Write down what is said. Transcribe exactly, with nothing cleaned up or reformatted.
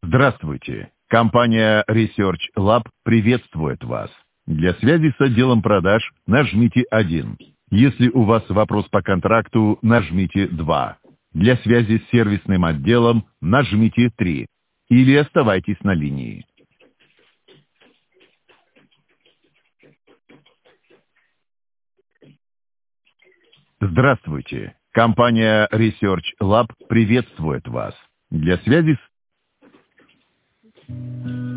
Здравствуйте. Компания Research Lab приветствует вас. Для связи с отделом продаж нажмите один. Если у вас вопрос по контракту, нажмите два. Для связи с сервисным отделом нажмите три. Или оставайтесь на линии. Здравствуйте. Компания Research Lab приветствует вас. Для связи с